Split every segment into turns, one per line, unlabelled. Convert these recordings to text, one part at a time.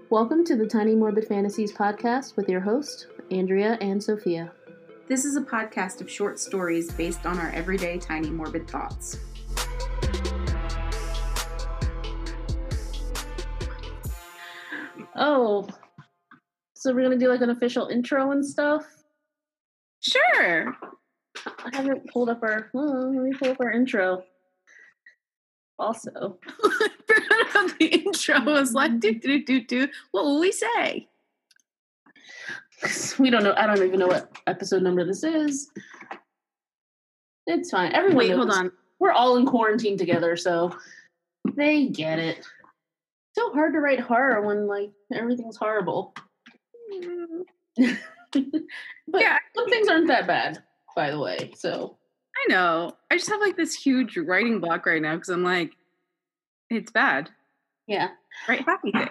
Welcome to the Tiny Morbid Fantasies podcast with your hosts, Andrea and Sophia.
This is a podcast of short stories based on our everyday tiny morbid thoughts.
Oh, so we're going to do like an official intro and stuff?
Sure.
I haven't pulled up our, let me pull up our intro. Also.
The intro was like, do. What will we say?
We don't know. I don't even know what episode number this is. It's fine. Everyone
Wait,
knows.
hold on.
We're all in quarantine together, so they get it. So hard to write horror when like everything's horrible. But
yeah,
some things aren't that bad, by the way. So
I know. I just have like this huge writing block right now because I'm like, it's bad.
Yeah.
Write happy thing.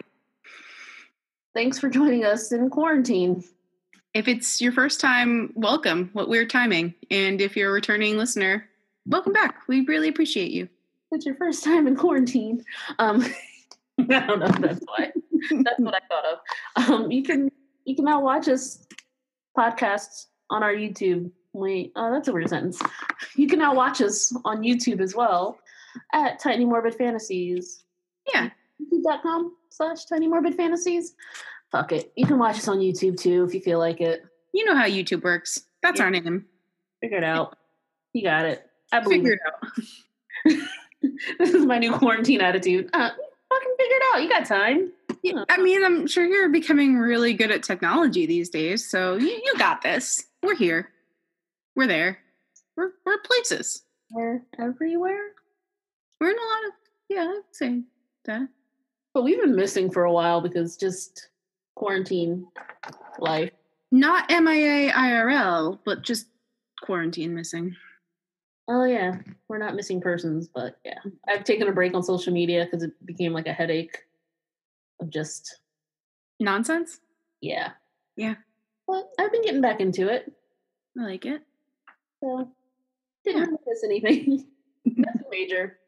Thanks for joining us in quarantine.
If it's your first time, welcome. What weird timing. And if you're a returning listener, welcome back. We really appreciate you.
It's your first time in quarantine. I don't know if that's why. That's what I thought of. You can now watch us podcasts on our YouTube. That's a weird sentence. You can now watch us on YouTube as well at Tiny Morbid Fantasies.
Yeah.
YouTube.com/Tiny Morbid Fantasies. Fuck it. You can watch us on YouTube too if you feel like it.
You know how YouTube works. That's our name.
Figure it out. You got it. I believe
Figure it out.
This is my new quarantine attitude. Fucking figure it out. You got time.
Yeah, I mean, I'm sure you're becoming really good at technology these days, so you got this. We're here. We're there. We're places.
We're everywhere.
We're in a lot of, I'd say that.
But we've been missing for a while because just quarantine life.
Not MIA IRL, but just quarantine missing.
Oh, yeah. We're not missing persons, but yeah. I've taken a break on social media because it became like a headache of just...
nonsense?
Yeah.
Yeah.
But I've been getting back into it.
I like it.
So, didn't really miss anything. Nothing major.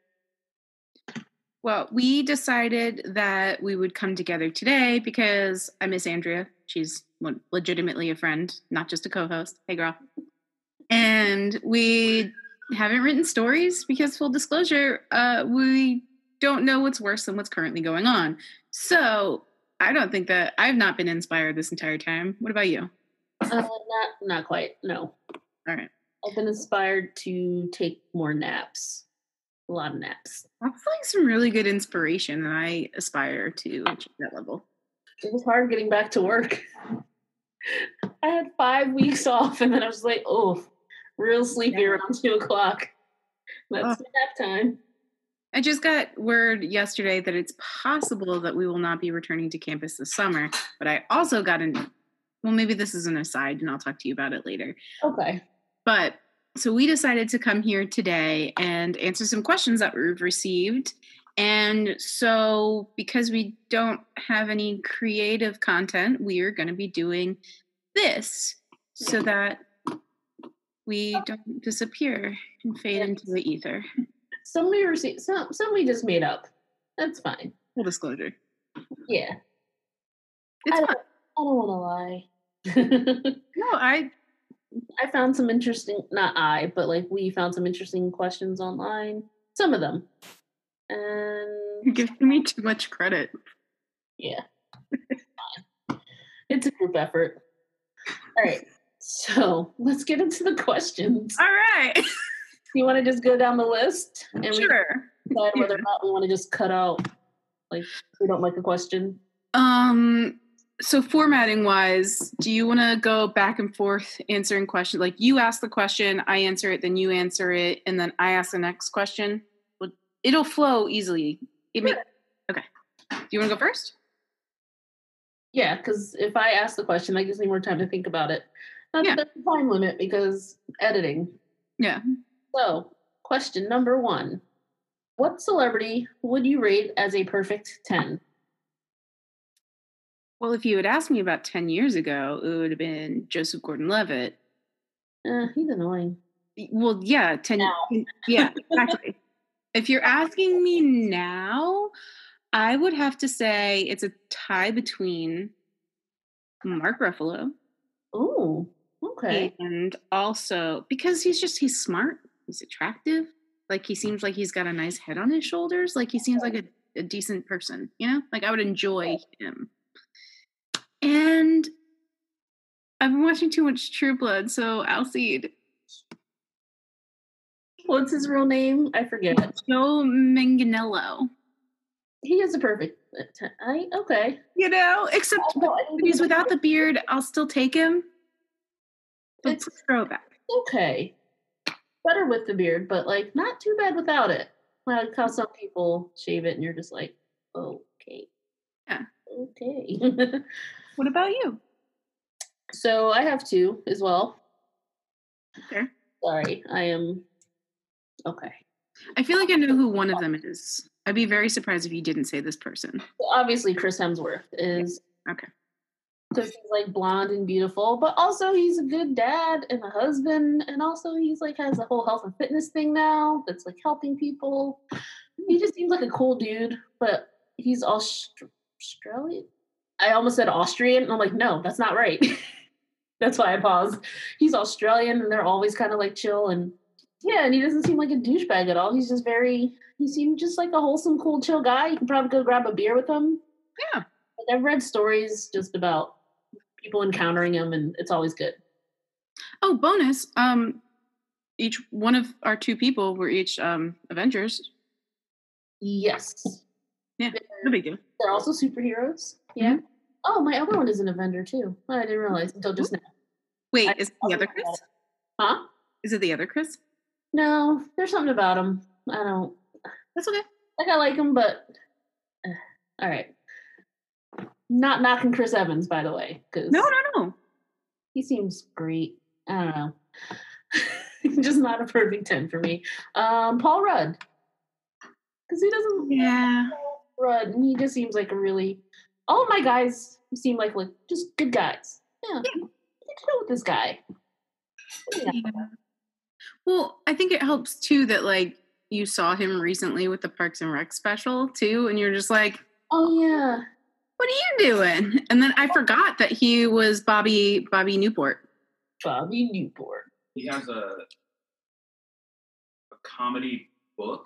Well, we decided that we would come together today because I miss Andrea. She's legitimately a friend, not just a co-host. Hey, girl. And we haven't written stories because, full disclosure, we don't know what's worse than what's currently going on. So I don't think that I've not been inspired this entire time. What about you?
Not quite. No.
All right.
I've been inspired to take more naps. A lot of naps.
That's like some really good inspiration, and I aspire to achieve that level.
It was hard getting back to work. I had 5 weeks off, and then I was like, oh, real sleepy around 2:00. That's nap time.
I just got word yesterday that it's possible that we will not be returning to campus this summer, but I also got maybe this is an aside, and I'll talk to you about it later.
Okay.
But so we decided to come here today and answer some questions that we've received. And so because we don't have any creative content, we're going to be doing this so that we don't disappear and fade into the ether.
Some we received, some we just made up. That's fine.
Full disclosure.
Yeah.
It's fun.
I don't want to lie.
No,
I found some interesting, we found some interesting questions online. Some of them. And
you're giving me too much credit.
Yeah. It's fine. It's a group effort. All right. So let's get into the questions.
All right.
You want to just go down the list? And
sure.
We decide whether or not we want to just cut out, like, we don't like a question?
So formatting wise, do you want to go back and forth answering questions? Like you ask the question, I answer it, then you answer it, and then I ask the next question? Well, it'll flow easily. Okay. Do you want to go first?
Yeah, because if I ask the question, that gives me more time to think about it. That's the time limit because editing.
Yeah.
So, question number 1. What celebrity would you rate as a perfect 10?
Well, if you had asked me about 10 years ago, it would have been Joseph Gordon-Levitt.
He's annoying.
Well, yeah. Yeah, exactly. If you're asking me now, I would have to say it's a tie between Mark Ruffalo.
Ooh, okay.
And also because he's smart, he's attractive. Like he seems like he's got a nice head on his shoulders. Like he seems like a decent person, you know? Like I would enjoy him. And I've been watching too much True Blood, so Alcide.
What's his real name? I forget.
Joe Manganiello.
He is a perfect. Okay.
You know, except when he's without the beard, I'll still take him. It's throwback.
Okay. Better with the beard, but like not too bad without it. Like how some people shave it and you're just like, okay.
Yeah.
Okay.
What about you?
So I have two as well.
Okay.
Sorry, I am okay.
I feel like I know who one of them is. I'd be very surprised if you didn't say this person.
Well, obviously, Chris Hemsworth is
okay
because he's like blonde and beautiful, but also he's a good dad and a husband, and also he's like has a whole health and fitness thing now that's like helping people. He just seems like a cool dude, but he's Australian. I almost said Austrian, and I'm like, no, that's not right. That's why I paused. He's Australian, and they're always kind of like chill and. Yeah, and he doesn't seem like a douchebag at all. He's just he seemed just like a wholesome, cool, chill guy. You can probably go grab a beer with him.
Yeah.
Like, I've read stories just about people encountering him, and it's always good.
Oh, bonus. Each one of our two people were each Avengers.
Yes.
Yeah, no big deal.
They're also superheroes. Yeah. Mm-hmm. Oh, my other one is an Avenger, too. I didn't realize until just now.
Wait, is it the other Chris?
Huh?
Is it the other Chris?
No, there's something about him. I don't.
That's okay.
Like, I like him, but. All right. Not knocking Chris Evans, by the way.
No.
He seems great. I don't know. Just not a perfect 10 for me. Paul Rudd. Because he doesn't.
Yeah.
Rudd, and he just seems like a really. All of my guys seem like just good guys. Yeah. Get to know with this guy. Yeah.
Well, I think it helps too that like you saw him recently with the Parks and Rec special too, and you're just like,
oh yeah,
what are you doing? And then I forgot that he was Bobby Newport.
Bobby Newport.
He has a comedy book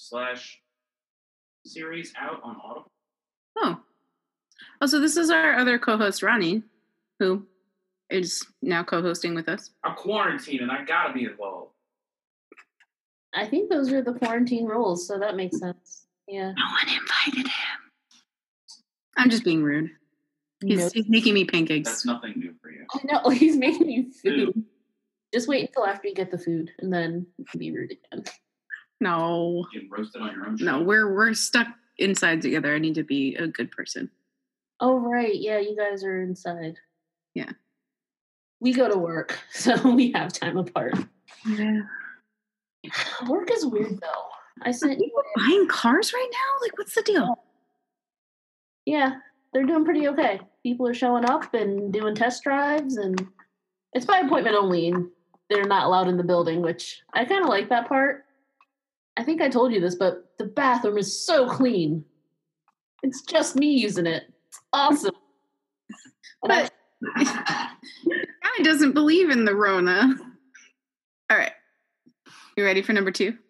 / series out on Audible.
Oh, so this is our other co-host Ronnie, who is now co-hosting with us.
I'm quarantined and I gotta be involved.
I think those are the quarantine rules, so that makes sense. Yeah.
No one invited him. I'm just being rude. He's making me pancakes.
That's nothing new for you.
I know. He's making you food. Just wait until after you get the food, and then be rude again.
No.
You get roasted on your own show.
No, we're stuck inside together. I need to be a good person.
Oh, right. Yeah, you guys are inside.
Yeah.
We go to work, so we have time apart.
Yeah.
Work is weird, though. I sent you
buying cars right now? Like, what's the deal?
Yeah, they're doing pretty okay. People are showing up and doing test drives, and it's by appointment only. And they're not allowed in the building, which I kind of like that part. I think I told you this, but the bathroom is so clean. It's just me using it. It's awesome.
But guy doesn't believe in the Rona. All right. You ready for number 2?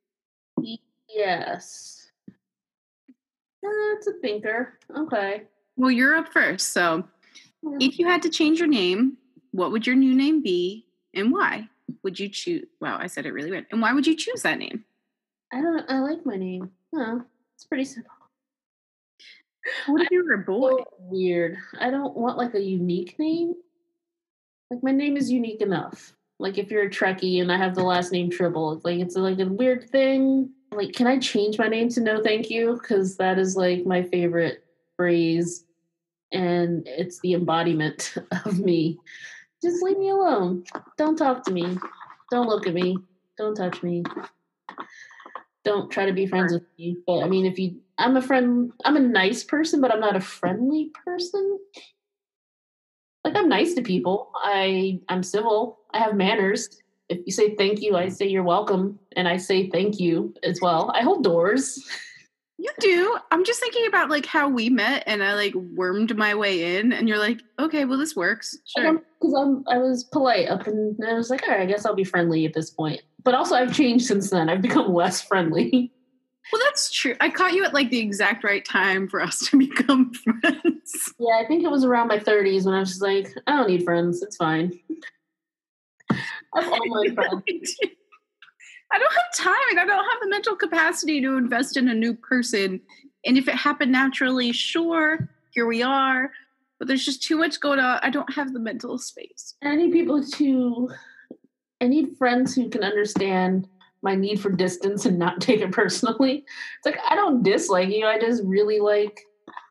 Yes. It's a thinker. Okay.
Well, you're up first. So if you had to change your name, what would your new name be and why would you choose? Wow, I said it really weird. And why would you choose that name?
I like my name. Oh, it's pretty simple.
What if you were a boy?
So weird. I don't want like a unique name. Like my name is unique enough. Like if you're a Trekkie and I have the last name Tribble, it's like a weird thing. Like, can I change my name to No Thank You? Because that is like my favorite phrase, and it's the embodiment of me. Just leave me alone. Don't talk to me. Don't look at me. Don't touch me. Don't try to be friends with me. But I mean, I'm a friend. I'm a nice person, but I'm not a friendly person. Like I'm nice to people. I'm civil. I have manners. If you say thank you, I say you're welcome, and I say thank you as well. I hold doors.
You do. I'm just thinking about like how we met, and I like wormed my way in, and you're like, okay, well, this works. Sure.
Because I was polite up, and I was like, all right, I guess I'll be friendly at this point. But also, I've changed since then. I've become less friendly.
Well, that's true. I caught you at like the exact right time for us to become friends.
Yeah, I think it was around my 30s when I was just like, I don't need friends. It's fine. I have all my friends.
I don't have time, and I don't have the mental capacity to invest in a new person. And if it happened naturally, sure, here we are. But there's just too much going on. I don't have the mental space.
I need friends who can understand my need for distance and not take it personally. It's like, I don't dislike you. I just really like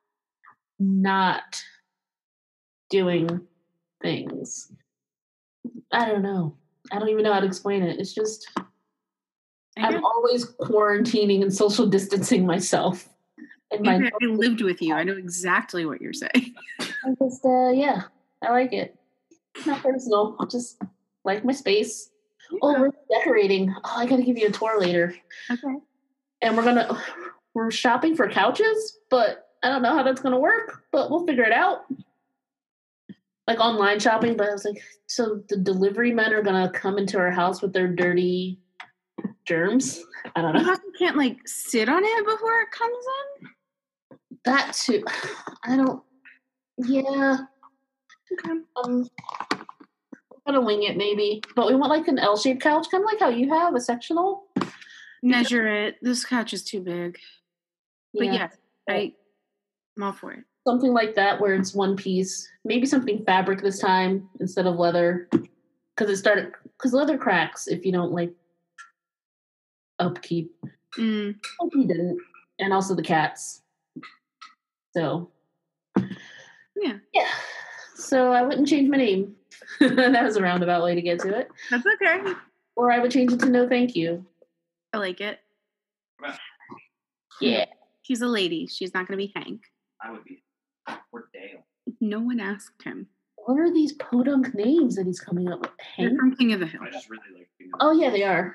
not doing things. I don't know. I don't even know how to explain it. It's just, I'm always quarantining and social distancing myself.
I lived with you. I know exactly what you're saying.
I just, yeah, I like it. Not personal. Just like my space. Yeah. Oh, we're decorating. Oh, I gotta give you a tour later.
Okay.
And we're shopping for couches, but I don't know how that's gonna work, but we'll figure it out. Like online shopping, but I was like, so the delivery men are gonna come into our house with their dirty germs? I don't know.
You can't like sit on it before it comes in?
That too. I don't. Yeah.
Okay.
I'm gonna wing it maybe, but we want like an L-shaped couch, kind of like how you have a sectional.
Measure it. This couch is too big. But yeah, I'm all for it.
Something like that where it's one piece. Maybe something fabric this time instead of leather, because leather cracks if you don't like upkeep. He didn't, and also the cats. So yeah. So I wouldn't change my name. That was a roundabout way to get to it.
That's okay.
Or I would change it to no thank you.
I like it.
Yeah.
She's a lady. She's not going to be Hank.
I would be. Or Dale.
No one asked him.
What are these podunk names that he's coming up with?
Hank? They're from King of the Hill.
I just really like King of the Hill.
Oh, yeah, they are.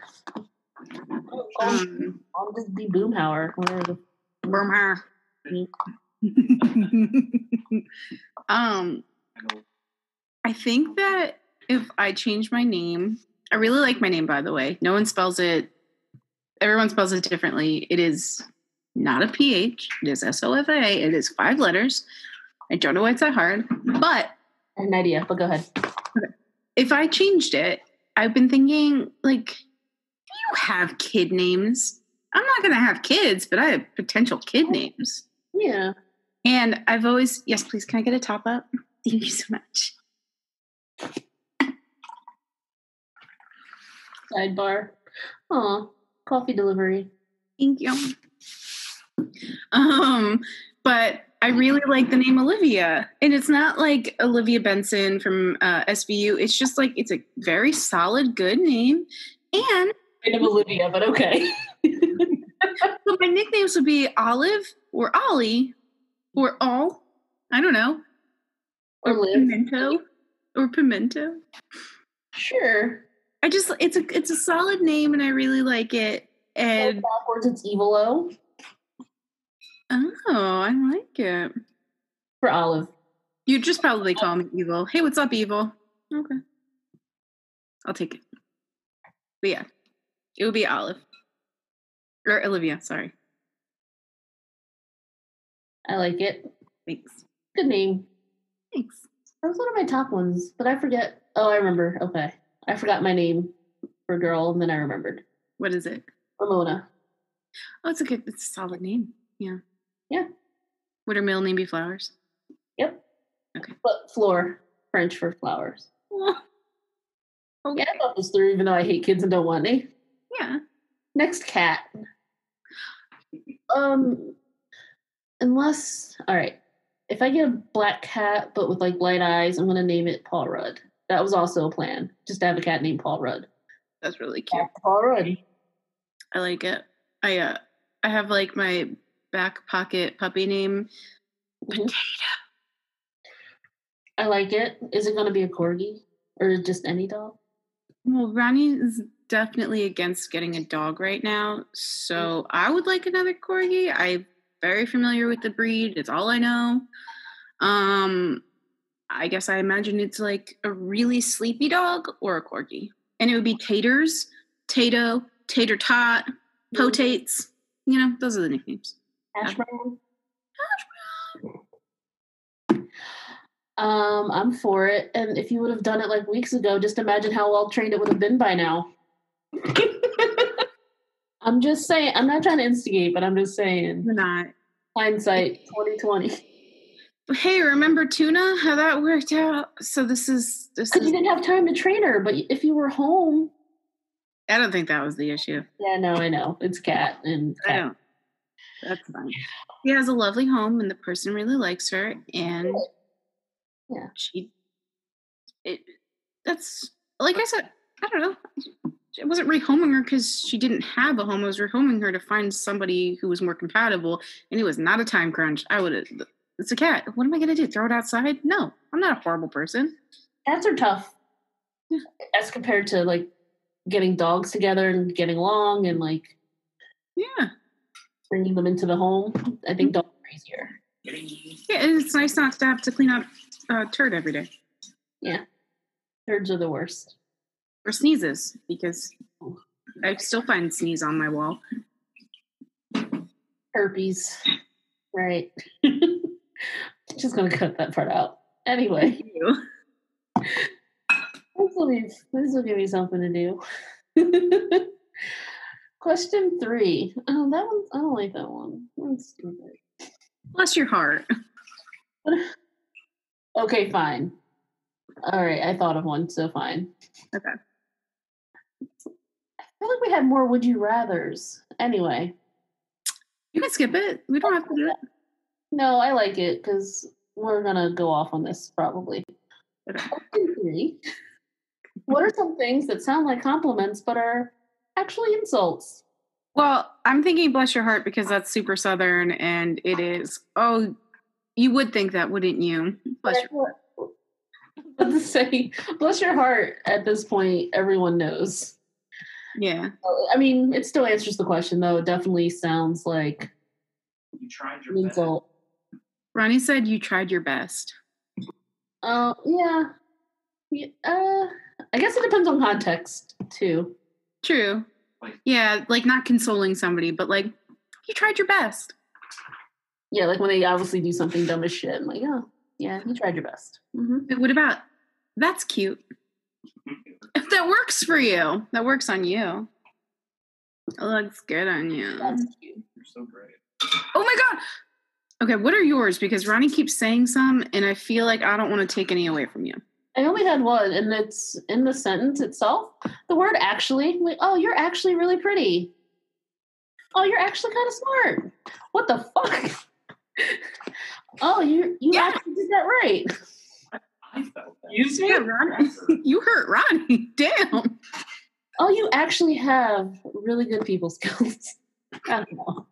I'll just be Boomhauer. Whatever.
Boomhauer. I think that if I change my name, I really like my name, by the way. No one spells it. Everyone spells it differently. It is not a PH. It is SOFA. It is 5 letters. I don't know why it's that hard, but
I have an idea, but go ahead.
Okay. If I changed it, I've been thinking, like, you have kid names. I'm not going to have kids, but I have potential kid names.
Yeah.
And I've always, yes, please, can I get a top up? Thank you so much.
Sidebar. Aw, coffee delivery.
Thank you. But I really like the name Olivia. And it's not like Olivia Benson from SVU. It's just like, it's a very solid, good name. And
kind of Olivia, but okay.
So my nicknames would be Olive or Ollie or All. I don't know. Or Pimento. Or Pimento.
Sure.
It's a solid name and I really like it. And
backwards it's Evil-O.
Oh, I like it.
For Olive.
You just probably call me Evil. Hey, what's up, Evil? Okay. I'll take it. But yeah, it would be Olive. Or Olivia, sorry.
I like it.
Thanks.
Good name.
Thanks.
That was one of my top ones, but I forget. Oh, I remember. Okay. I forgot my name for a girl, and then I remembered.
What is it?
Ramona.
Oh, it's a solid name. Yeah.
Yeah.
Would her middle name be Flowers?
Yep.
Okay.
But Fleur, French for flowers.
Oh. Okay.
Yeah, I thought this through, even though I hate kids and don't want any.
Yeah.
Next cat. Unless, all right, if I get a black cat but with like light eyes, I'm gonna name it Paul Rudd. That was also a plan, just to have a cat named Paul Rudd.
That's really cute.
Paul Rudd.
I like it. I have like my back pocket puppy name, Potato.
I like it. Is it gonna be a corgi or just any dog?
Well, Ronnie's definitely against getting a dog right now. So I would like another corgi. I'm very familiar with the breed. It's all I know. I guess I imagine it's like a really sleepy dog or a corgi. And it would be Taters, Tato, Tater Tot, Potates. You know, those are the nicknames.
Hash brown. I'm for it. And if you would have done it like weeks ago, just imagine how well trained it would have been by now. I'm just saying, I'm not trying to instigate, but I'm just saying.
You're not.
Hindsight 2020.
Hey, remember Tuna? How that worked out? So this is
Because you didn't have time to train her, but if you were home.
I don't think that was the issue.
Yeah, no, I know. It's Cat and Cat.
I don't. That's fine. She has a lovely home and the person really likes her and
yeah.
That's like I said, I don't know. I wasn't rehoming her because she didn't have a home. I was rehoming her to find somebody who was more compatible, and it was not a time crunch. It's a cat. What am I going to do? Throw it outside? No, I'm not a horrible person.
Cats are tough as compared to like getting dogs together and getting along and like bringing them into the home. I think dogs are easier.
Yeah, and it's nice not to have to clean up turd every day.
Yeah, turds are the worst.
Or sneezes, because I still find sneeze on my wall.
Herpes, right? Just gonna cut that part out. Anyway, this will give me something to do. Question 3. Oh, that one. I don't like that one. That's stupid.
Bless your heart.
Okay, fine. All right, I thought of one, so fine.
Okay.
I feel like we had more would you rathers. Anyway.
You can skip it. We don't have to do it.
No, I like it because we're going to go off on this probably.
Okay.
Question 3. What are some things that sound like compliments but are actually insults?
Well, I'm thinking bless your heart because that's super Southern and it is. Oh, you would think that, wouldn't you? Bless your heart.
But to say, bless your heart, at this point, everyone knows.
Yeah.
I mean, it still answers the question, though. It definitely sounds like
you tried your
an
best.
insult.
Ronnie said you tried your best.
Yeah. I guess it depends on context, too.
True. Yeah, like not consoling somebody, but like, you tried your best.
Yeah, like when they obviously do something dumb as shit. I'm like, oh, yeah, you tried your best. Mm-hmm.
What about, that's cute. If that works for you, that works on you. It looks good on you.
That's cute.
You're so great.
Oh my God. Okay, what are yours? Because Ronnie keeps saying some, and I feel like I don't want to take any away from you.
I only had one, and it's in the sentence itself. The word actually. Like, oh, you're actually really pretty. Oh, you're actually kind of smart. What the fuck? Oh, you actually did that right.
I felt that.
Excuse me?
Yeah, Ronnie. You hurt Ronnie. Damn.
Oh, you actually have really good people skills. I don't know.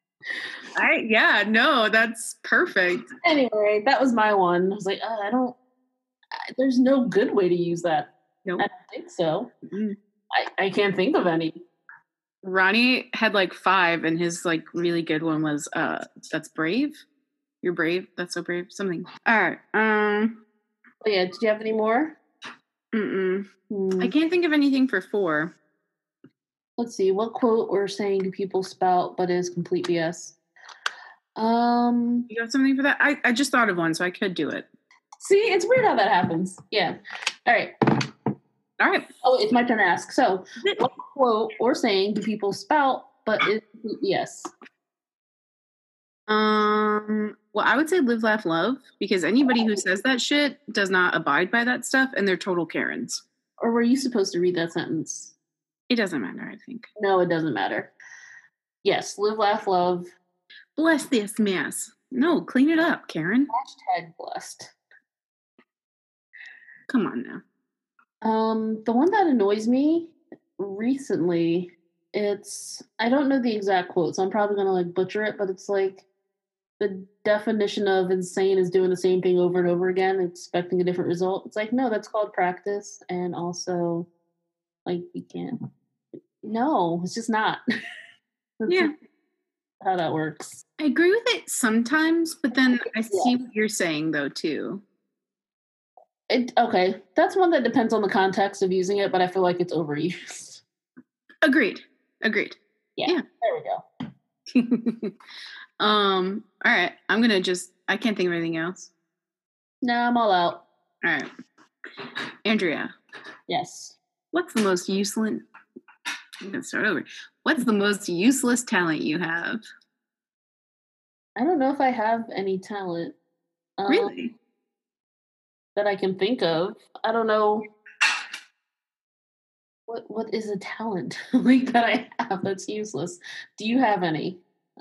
No, that's perfect.
Anyway, that was my one. I was like, there's no good way to use that.
Nope.
I don't think so.
Mm-hmm.
I can't think of any.
Ronnie had like 5, and his like really good one was that's brave. You're brave. That's so brave. Something. All right.
Oh, yeah. Did you have any more?
I can't think of anything for 4.
Let's see. What quote or saying do people spout but is complete BS?
You got something for that? I just thought of one, so I could do it.
See, it's weird how that happens. Yeah. All right. Oh, it's my turn to ask. So, what quote or saying do people spout but is complete BS?
Well, I would say live, laugh, love, because anybody who says that shit does not abide by that stuff, and they're total Karens.
Or were you supposed to read that sentence?
It doesn't matter, I think.
No, it doesn't matter. Yes, live, laugh, love.
Bless this mess. No, clean it up, Karen.
# blessed.
Come on now.
The one that annoys me recently, I don't know the exact quote, so I'm probably gonna like butcher it, but it's like the definition of insane is doing the same thing over and over again, expecting a different result. It's like, no, that's called practice, and also like you can't No, it's just not. That's
Yeah.
not how that works.
I agree with it sometimes, but then I see what you're saying though too.
Okay, that's one that depends on the context of using it, but I feel like it's overused.
Agreed.
Yeah. There we go.
All right. I can't think of anything else.
No, I'm all out.
All right. Andrea,
Yes.
what's the most useless? I'm gonna start over. What's the most useless talent you have?
I don't know if I have any talent.
Really?
That I can think of. I don't know what is a talent like that I have that's useless. Do you have any?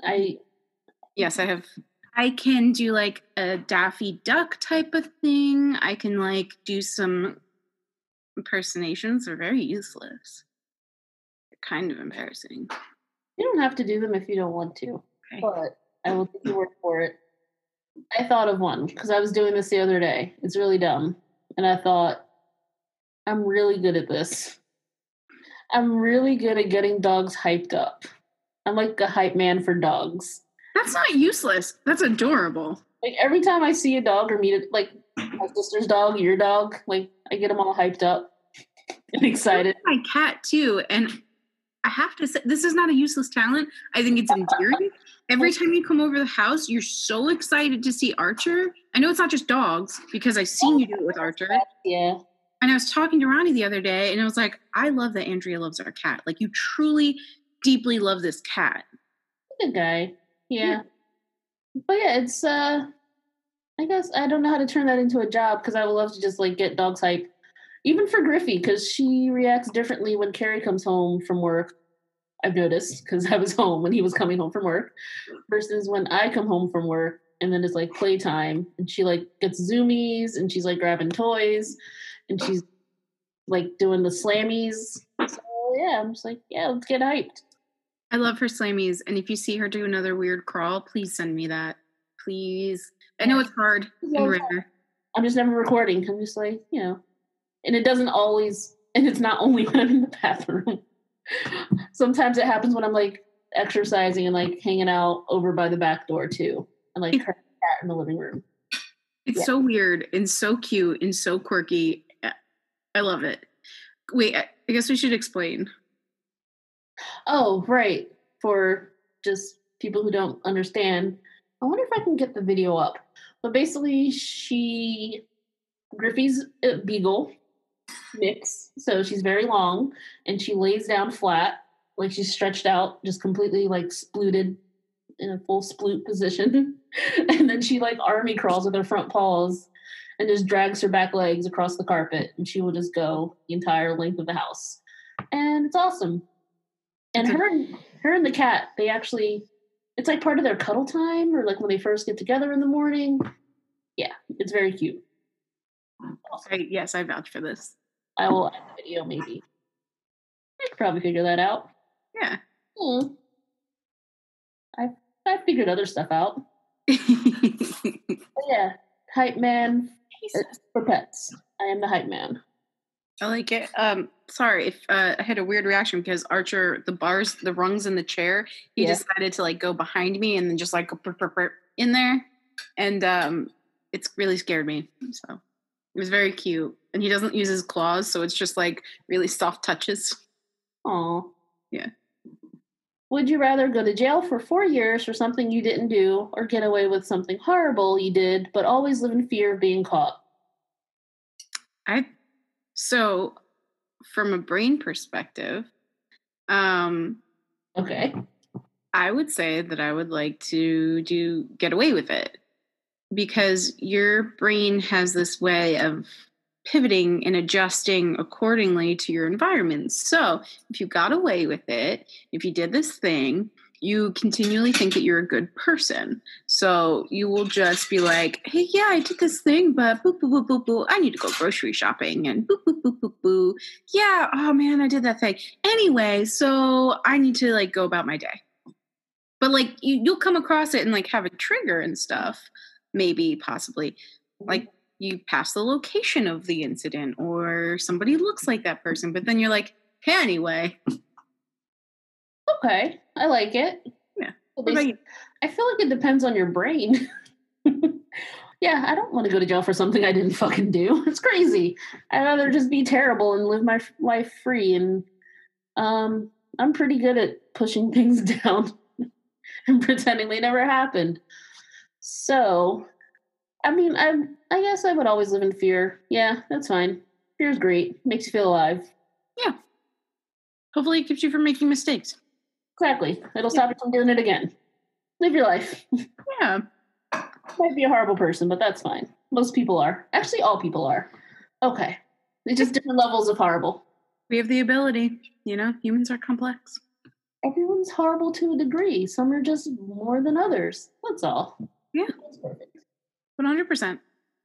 Yes, I have. I can do like a Daffy Duck type of thing. I can like do some impersonations. They're very useless. They're kind of embarrassing.
You don't have to do them if you don't want to.
Okay.
But I will take your word for it. I thought of one because I was doing this the other day. It's really dumb. And I thought, I'm really good at this. I'm really good at getting dogs hyped up. I'm like a hype man for dogs.
That's not useless. That's adorable.
Like every time I see a dog or meet it, like my sister's dog, your dog, like I get them all hyped up and excited.
My cat too, and I have to say this is not a useless talent. I think it's endearing. Every time you come over the house, you're so excited to see Archer. I know it's not just dogs because I've seen you do it with Archer.
Yeah.
And I was talking to Ronnie the other day, and I was like, I love that Andrea loves our cat. Like you truly, deeply love this cat.
Good guy. Yeah. But yeah, it's I guess I don't know how to turn that into a job because I would love to just like get dogs hype. Even for Griffey, because she reacts differently when Carrie comes home from work. I've noticed because I was home when he was coming home from work versus when I come home from work and then it's like playtime and she like gets zoomies and she's like grabbing toys and she's like doing the slammies. So yeah, I'm just like, yeah, let's get hyped.
I love her slammies. And if you see her do another weird crawl, please send me that. Please. I know it's hard and rare.
I'm just never recording. I'm just like, you know. And it doesn't always, and it's not only when I'm in the bathroom. Sometimes it happens when I'm like exercising and like hanging out over by the back door too. And like her cat in the living room.
It's so weird and so cute and so quirky. I love it. Wait, I guess we should explain.
Oh, right. For just people who don't understand, I wonder if I can get the video up. But basically, Griffey's a beagle mix, so she's very long, and she lays down flat, like she's stretched out, just completely like splooted in a full sploot position. And then she like army crawls with her front paws and just drags her back legs across the carpet, and she will just go the entire length of the house. And it's awesome. And her and the cat, they actually, it's like part of their cuddle time, or like when they first get together in the morning. Yeah, it's very cute.
Awesome. Yes, I vouch for this.
I will add the video, maybe. I could probably figure that out.
Yeah.
I've figured other stuff out. But yeah, hype man for pets. I am the hype man.
I like it. Sorry if I had a weird reaction because Archer, the rungs in the chair, he decided to like go behind me and then just like go in there, and it's really scared me. So it was very cute, and he doesn't use his claws, so it's just like really soft touches.
Aw.
Yeah.
Would you rather go to jail for 4 years for something you didn't do, or get away with something horrible you did, but always live in fear of being caught?
So, from a brain perspective,
okay,
I would say that I would like to get away with it because your brain has this way of pivoting and adjusting accordingly to your environment. So, if you got away with it, if you did this thing, you continually think that you're a good person. So you will just be like, hey, yeah, I did this thing, but boo, boo, boo, boo, boo. I need to go grocery shopping and boo, boo, boo, boo, boo. Yeah, oh man, I did that thing. Anyway, so I need to like go about my day. But like you'll come across it and like have a trigger and stuff, maybe, possibly. Like you pass the location of the incident or somebody looks like that person, but then you're like, hey, anyway.
Okay, I like it.
Yeah.
At
What about
least
you?
I feel like it depends on your brain. Yeah, I don't want to go to jail for something I didn't fucking do. It's crazy. I'd rather just be terrible and live my life free. And I'm pretty good at pushing things down and pretending they never happened. So, I mean, I guess I would always live in fear. Yeah, that's fine. Fear's great. Makes you feel alive.
Yeah. Hopefully it keeps you from making mistakes.
Exactly. It'll stop you from doing it again. Live your life.
Yeah.
Might be a horrible person, but that's fine. Most people are. Actually, all people are. Okay. It's just different levels of horrible.
We have the ability. Humans are complex.
Everyone's horrible to a degree. Some are just more than others. That's all.
Yeah.
That's perfect.
100%.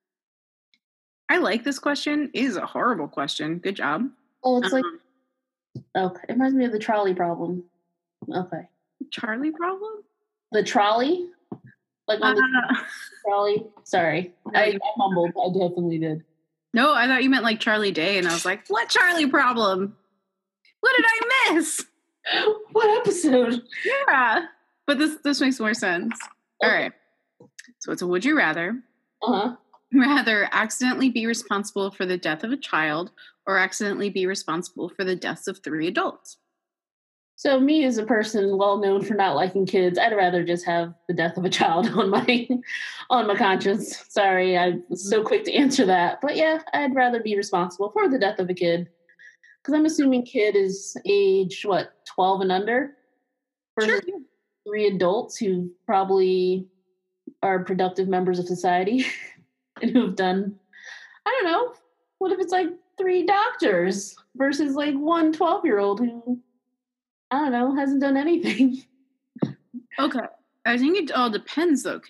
I like this question. It is a horrible question. Good job.
Oh, it's like, okay. It reminds me of the trolley problem. Okay.
Charlie problem?
The trolley? Like on the trolley? Sorry. I mumbled. I definitely did.
No, I thought you meant like Charlie Day, and I was like, what Charlie problem? What did I miss?
What episode?
Yeah. But this makes more sense.
Okay.
All right. So it's a would you rather.
Uh-huh.
Rather accidentally be responsible for the death of a child or accidentally be responsible for the deaths of 3 adults.
So me as a person well known for not liking kids, I'd rather just have the death of a child on my conscience. Sorry, I'm so quick to answer that. But yeah, I'd rather be responsible for the death of a kid. Because I'm assuming kid is age, 12 and under? Versus
Sure.
3 adults who probably are productive members of society and who have done, I don't know, what if it's like 3 doctors versus like one 12-year-old who, I don't know, hasn't done anything.
Okay. I think it all depends, though.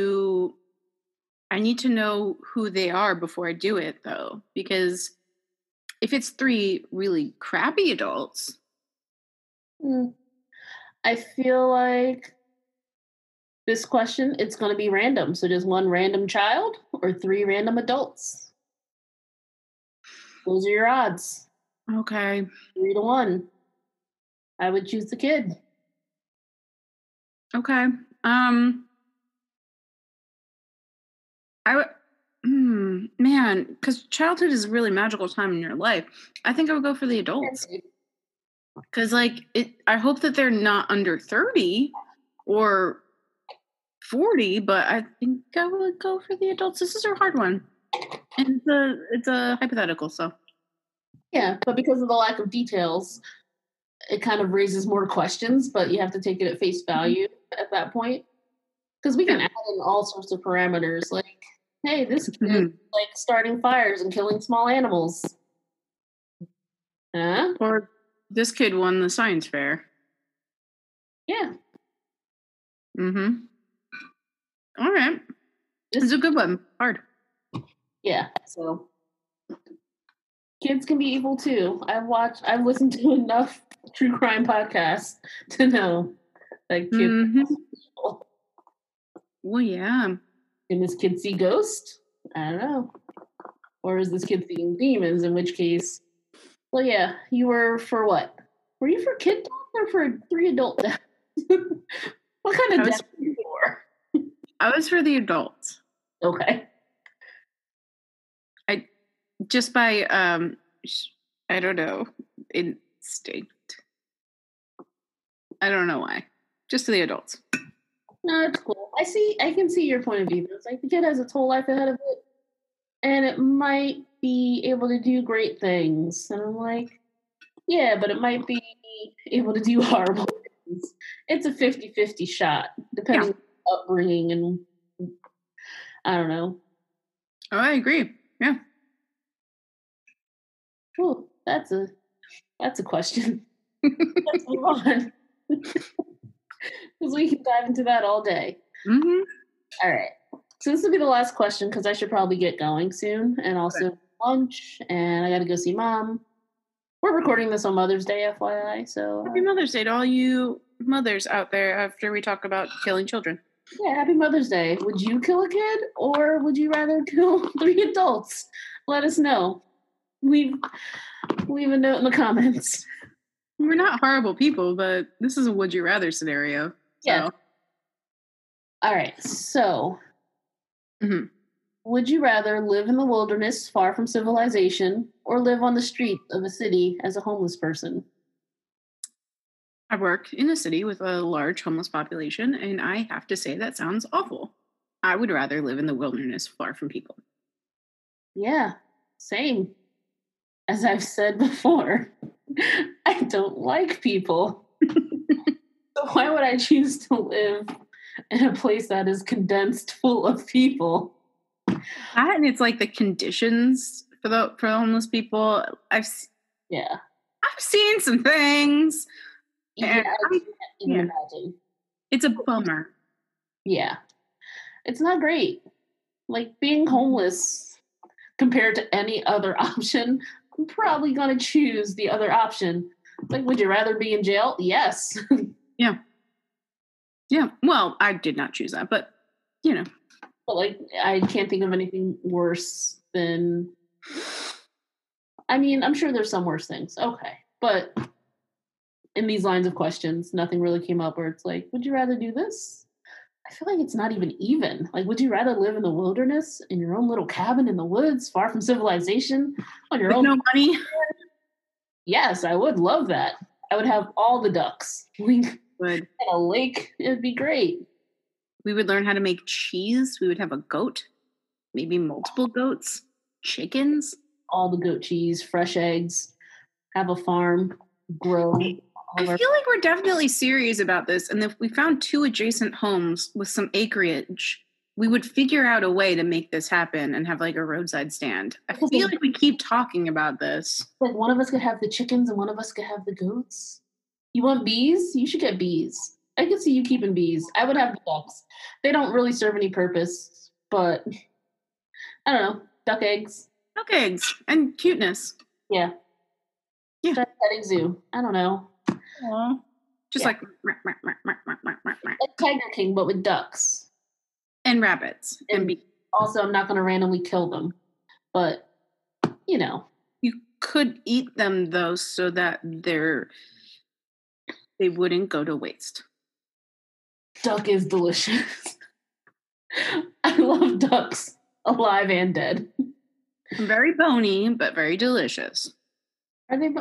I need to know who they are before I do it, though. Because if it's 3 really crappy adults.
I feel like this question, it's going to be random. So just one random child or 3 random adults. Those are your odds.
Okay.
3-1. I would choose the kid.
Okay. I would, man, because childhood is a really magical time in your life. I think I would go for the adults. Because, I hope that they're not under 30 or 40, but I think I would go for the adults. This is a hard one. And it's a hypothetical, so.
Yeah, but because of the lack of details, it kind of raises more questions, but you have to take it at face value at that point. Because we can add in all sorts of parameters, like, hey, this kid is like starting fires and killing small animals. Huh?
Or this kid won the science fair.
Yeah.
Mm-hmm. All right. This is a good one. Hard.
Yeah, so kids can be evil too. I've listened to enough true crime podcasts to know that kids are evil.
Well, yeah.
Can this kid see ghosts? I don't know. Or is this kid seeing demons, in which case, well, yeah, you were for what? Were you for kid death or for 3 adult deaths? What kind of death were you for?
I was for the adults.
Okay.
Just by, I don't know, instinct. I don't know why. Just to the adults.
No, it's cool. I can see your point of view. It's like the kid has its whole life ahead of it, and it might be able to do great things. And I'm like, yeah, but it might be able to do horrible things. It's a 50-50 shot, depending on upbringing and I don't know.
Oh, I agree. Yeah.
Cool. That's a question. Let's move on. Because we can dive into that all day.
Mm-hmm.
All right. So this will be the last question because I should probably get going soon and also lunch and I got to go see mom. We're recording this on Mother's Day, FYI. So
Happy Mother's Day to all you mothers out there after we talk about killing children.
Yeah, happy Mother's Day. Would you kill a kid or would you rather kill 3 adults? Let us know. Leave a note in the comments.
We're not horrible people, but this is a would you rather scenario. So.
Yeah. All right. So,
Mhm.
would you rather live in the wilderness far from civilization or live on the street of a city as a homeless person?
I work in a city with a large homeless population, and I have to say that sounds awful. I would rather live in the wilderness far from people.
Yeah, same. As I've said before, I don't like people. So why would I choose to live in a place that is condensed full of people?
That and it's like the conditions for the homeless people.
Yeah.
I've seen some things.
Yeah,
And
I can't even
yeah.
imagine.
It's a bummer.
Yeah. It's not great. Like being homeless compared to any other option, I'm probably going to choose the other option. Like, would you rather be in jail? Yes.
Yeah. Yeah. Well, I did not choose that, but you know.
But like, I can't think of anything worse than. I mean, I'm sure there's some worse things. Okay. But in these lines of questions, nothing really came up where it's like, would you rather do this? I feel like it's not even. Like, would you rather live in the wilderness in your own little cabin in the woods, far from civilization, on your
With
own?
no money.
Yes, I would love that. I would have all the ducks. We
Would.
had a lake. It'd be great.
We would learn how to make cheese. We would have a goat, maybe multiple goats, chickens.
All the goat cheese, fresh eggs, have a farm, grow.
I feel like we're definitely serious about this. And if we found 2 adjacent homes with some acreage, we would figure out a way to make this happen and have like a roadside stand. I feel like we keep talking about this.
Like one of us could have the chickens and one of us could have the goats. You want bees? You should get bees. I could see you keeping bees. I would have the ducks. They don't really serve any purpose, but I don't know. Duck eggs.
Duck eggs and cuteness.
Yeah.
Yeah.
Start a petting zoo. I don't know.
Aww. Just
Yeah.
like
Like Tiger King, but with ducks.
and rabbits and bees.
Also, I'm not going to randomly kill them, but you know.
You could eat them though, so that they wouldn't go to waste.
Duck is delicious. I love ducks, alive and dead.
Very bony, but very delicious.
Are they?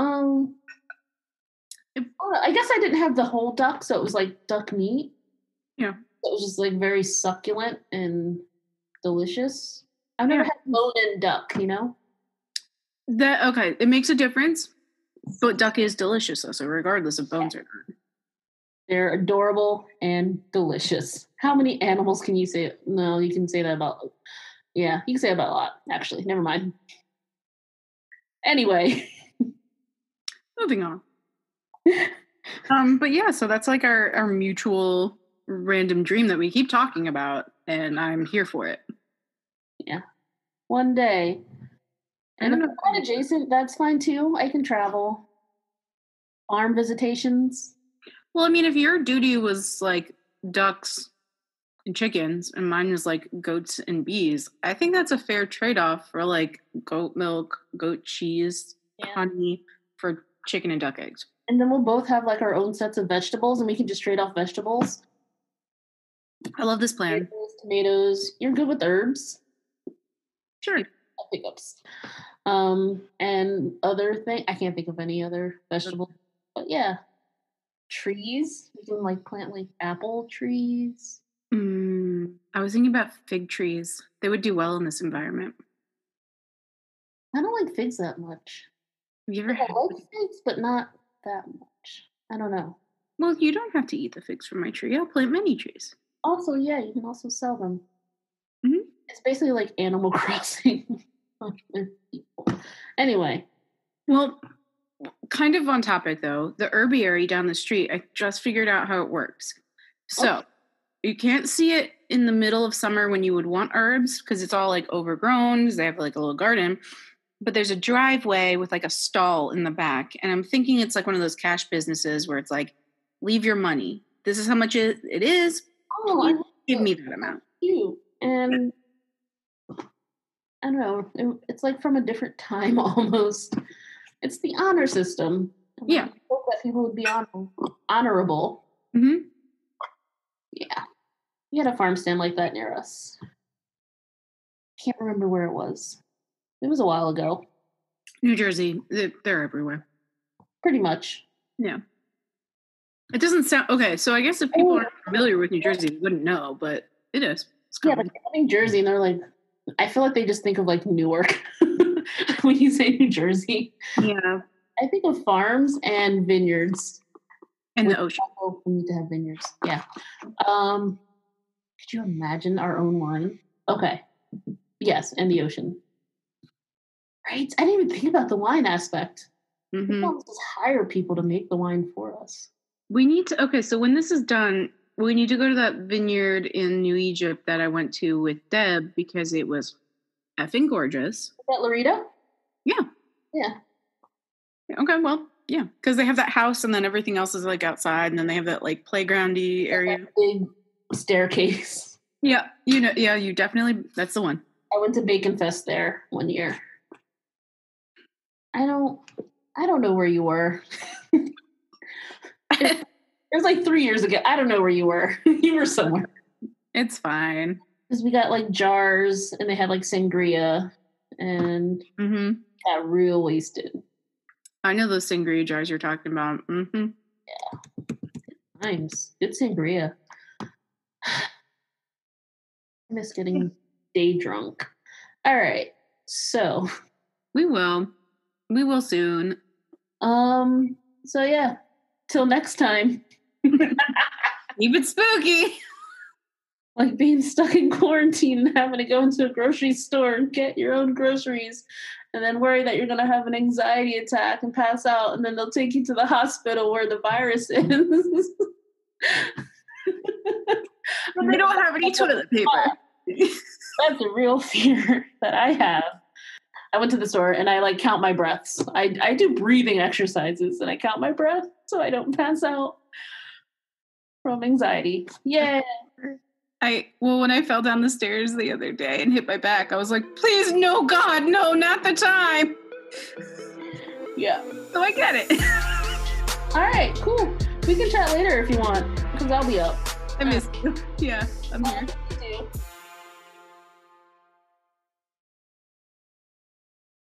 I guess I didn't have the whole duck, so it was like duck meat.
Yeah.
It was just like very succulent and delicious. I've never had bone-in duck, you know?
Okay, it makes a difference, but duck is delicious though, so regardless of bones or not.
They're adorable and delicious. How many animals can you say? No, you can say that about. Yeah, you can say about a lot, actually. Never mind. Anyway.
Moving on. But yeah, so that's like our mutual random dream that we keep talking about, and I'm here for it.
Yeah. One day. And if it's not adjacent, that's fine too. I can travel. Farm visitations.
Well, I mean, if your duty was like ducks and chickens, and mine was like goats and bees, I think that's a fair trade-off for like goat milk, goat cheese, honey for chicken and duck eggs.
And then we'll both have like our own sets of vegetables, and we can just trade off vegetables.
I love this plan.
Tomatoes. You're good with herbs.
Sure.
Pickups. And other thing, I can't think of any other vegetable. But yeah. Trees. We can like plant like apple trees.
I was thinking about fig trees. They would do well in this environment.
I don't like figs that much.
Have you ever
I like figs, but not that much. I don't know.
Well, you don't have to eat the figs from my tree. I'll plant many trees.
Also, yeah, you can also sell them.
Mm-hmm.
It's basically like Animal Crossing. Anyway.
Well, kind of on topic though, the herbiary down the street, I just figured out how it works. So you can't see it in the middle of summer when you would want herbs because it's all like overgrown because they have like a little garden. But there's a driveway with like a stall in the back. And I'm thinking it's like one of those cash businesses where it's like, leave your money. This is how much it is.
Oh,
give me that amount.
Cute. And I don't know. It's like from a different time almost. It's the honor system.
Yeah.
hope that people would be honorable.
Mm-hmm.
Yeah. We had a farm stand like that near us. Can't remember where it was. It was a while ago.
New Jersey, they're everywhere.
Pretty much.
Yeah. It doesn't sound okay. So I guess if people aren't familiar with New Jersey, they wouldn't know, but it is. It's
Yeah,
common.
but New Jersey, and they're like, I feel like they just think of like Newark when you say New Jersey.
Yeah.
I think of farms and vineyards.
And the ocean.
We need to have vineyards. Yeah. Could you imagine our own wine? Okay. Yes, and the ocean. Right? I didn't even think about the wine aspect. We can almost just hire people to make the wine for us.
We need to, okay, so when this is done, we need to go to that vineyard in New Egypt that I went to with Deb because it was effing gorgeous.
Is that Laredo?
Yeah.
Yeah.
Okay, well, yeah, because they have that house and then everything else is like outside and then they have that like playgroundy area.
That big staircase.
Yeah, you know, yeah, you definitely, that's the one.
I went to Bacon Fest there one year. I don't know where you were. It was like 3 years ago. I don't know where you were. You were somewhere.
It's fine.
Because we got like jars and they had like sangria and got real wasted.
I know those sangria jars you're talking about. Mm-hmm.
Yeah. Times. Good sangria. I miss getting day drunk. All right. So.
We will. We will soon.
So yeah. Till next time.
Keep it spooky.
Like being stuck in quarantine and having to go into a grocery store and get your own groceries and then worry that you're going to have an anxiety attack and pass out and then they'll take you to the hospital where the virus is.
They don't have any toilet paper.
That's a real fear that I have. I went to the store and I like count my breaths. I do breathing exercises and I count my breath so I don't pass out from anxiety. Yeah.
When I fell down the stairs the other day and hit my back, I was like, please, no, God, no, not the time.
Yeah.
So I get it.
All right, cool. We can chat later if you want, because I'll be up.
I miss you. Yeah, I'm here.
You too.